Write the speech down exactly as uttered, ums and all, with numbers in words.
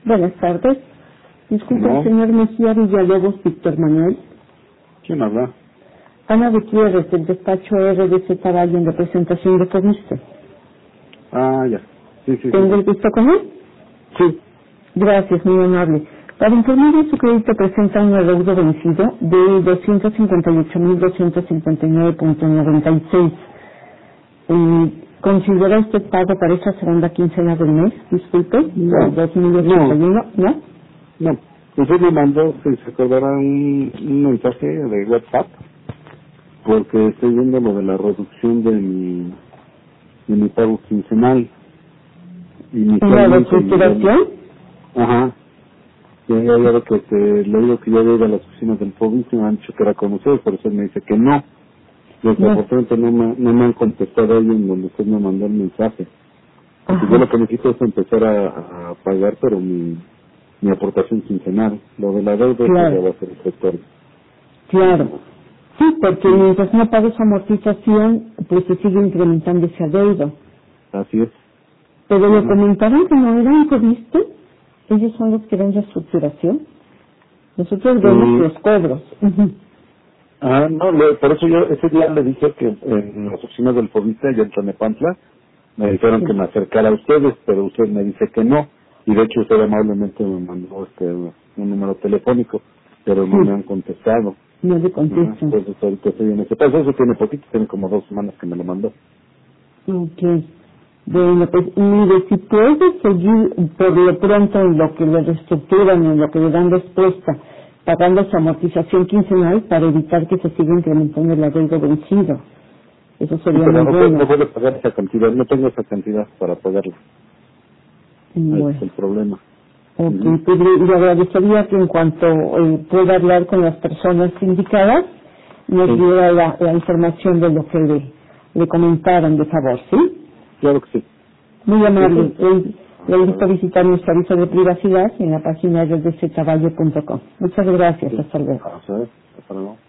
Buenas tardes. Disculpe, No. señor Mejía Villalobos Víctor Manuel. ¿Quién habla? Ana Gutiérrez, del despacho R D Z Valle en representación de Fobiste. Ah, ya. Sí, sí, ¿Tengo sí. el gusto con él? Sí. Gracias, muy amable. Para informarle, su crédito presenta un adeudo vencido de doscientos cincuenta y ocho mil doscientos cincuenta y nueve punto noventa y seis. Eh, ¿Considera usted pago para esa segunda quincena del mes? Disculpe, No. dos mil ochenta y uno, ¿no? No. Usted me mandó que se acordara un, un mensaje de WhatsApp porque estoy viendo lo de la reducción de mi, de mi pago quincenal. ¿Y la Inicialmente, reestructuración? ajá. Ya ya ya lo que te, le digo que ya voy a las oficinas del COVID y me han dicho que era con ustedes, por eso me dice que no. No. Desafortunadamente no me, no me han contestado ahí en donde usted me mandó el mensaje. Porque yo Ajá. lo que necesito es empezar a, a pagar, pero mi, mi aportación quincenal. Lo de la deuda, pues ya Claro, va a ser el sector. claro. Sí, porque Sí, mientras no pague su amortización, pues se sigue incrementando ese adeudo. así es. Pero le Ajá. comentaron que no eran Fobiste, ellos son los que dan reestructuración. Nosotros vemos Y, los cobros. Ujú. ah, no, le- por eso yo ese día le dije que en las oficinas del Fobista, allá en Tlanepantla, me dijeron Sí, que me acercara a ustedes, pero usted me dice que no. Y de hecho usted amablemente me mandó este un número telefónico, pero no me sí, han contestado. no le Ajá. contestan. Entonces ahorita estoy en ese paso. Eso tiene poquito, tiene como dos semanas que me lo mandó. Ok. Bueno, pues mire, si puede seguir por lo pronto en lo que le reestructuran, en lo que le dan respuesta, pagando su amortización quincenal para evitar que se siga incrementando el adeudo vencido. Eso Sí, sería pero muy no, puedo- no bueno. puedo pagar esa cantidad, no tengo esa cantidad para pagarla. Ese es Bueno, el problema. ok, Ujú. pues le, le agradecería que en cuanto eh, pueda hablar con las personas indicadas, nos Sí, diera la, la información de lo que le, le comentaron, de favor, ¿sí? claro que sí. Muy Sí, amable. pues. Eh, le Hasta invito a luego. visitar nuestro aviso de privacidad en la página de d z valle punto com. Muchas gracias. Sí. Hasta luego. Hasta luego. Hasta luego.